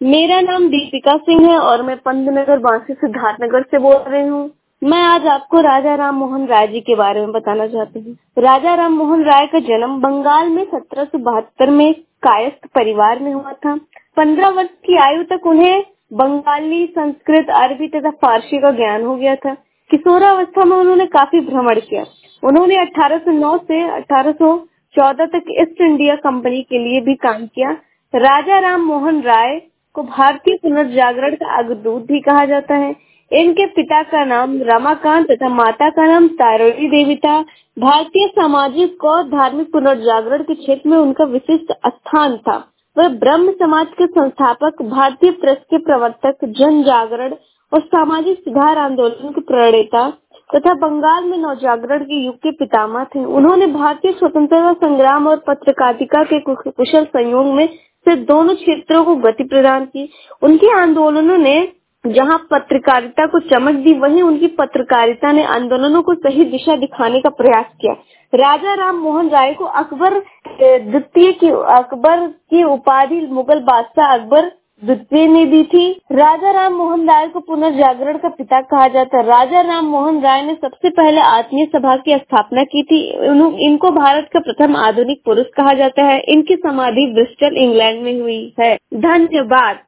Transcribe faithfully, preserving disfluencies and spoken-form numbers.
मेरा नाम दीपिका सिंह है और मैं पंतनगर बांसी सिद्धार्थनगर से बोल रही हूँ। मैं आज आपको राजा राम मोहन राय जी के बारे में बताना चाहती हूँ। राजा राम मोहन राय का जन्म बंगाल में सत्रह सौ बहत्तर में कायस्थ परिवार में हुआ था। पंद्रह वर्ष की आयु तक उन्हें बंगाली, संस्कृत, अरबी तथा फारसी का ज्ञान हो गया था। किशोरावस्था में उन्होंने काफी भ्रमण किया। उन्होंने अठारह सौ नौ से अठारह सौ चौदह तक ईस्ट इंडिया कंपनी के लिए भी काम किया। राजा राम मोहन राय को भारतीय पुनर्जागरण का अग्रदूत भी कहा जाता है। इनके पिता का नाम रमाकांत तथा माता का नाम तारोली देवी था। भारतीय सामाजिक और धार्मिक पुनर्जागरण के क्षेत्र में उनका विशिष्ट स्थान था। वह ब्रह्म समाज के संस्थापक, भारतीय प्रेस के प्रवर्तक, जन जागरण और सामाजिक सुधार आंदोलन के प्रणेता तथा बंगाल में नवजागरण के युग के पितामह थे। उन्होंने भारतीय स्वतंत्रता संग्राम और पत्रकारिता के कुशल संयोग में से दोनों क्षेत्रों को गति प्रदान की। उनके आंदोलनों ने जहां पत्रकारिता को चमक दी, वहीं उनकी पत्रकारिता ने आंदोलनों को सही दिशा दिखाने का प्रयास किया। राजा राम मोहन राय को अकबर द्वितीय की अकबर की उपाधि मुगल बादशाह अकबर द्वितीय ने दी थी। राजा राम मोहन राय को पुनर्जागरण का पिता कहा जाता है। राजा राम मोहन राय ने सबसे पहले आत्मीय सभा की स्थापना की थी। इनको भारत का प्रथम आधुनिक पुरुष कहा जाता है। इनकी समाधि ब्रिस्टल, इंग्लैंड में हुई है। धन्यवाद।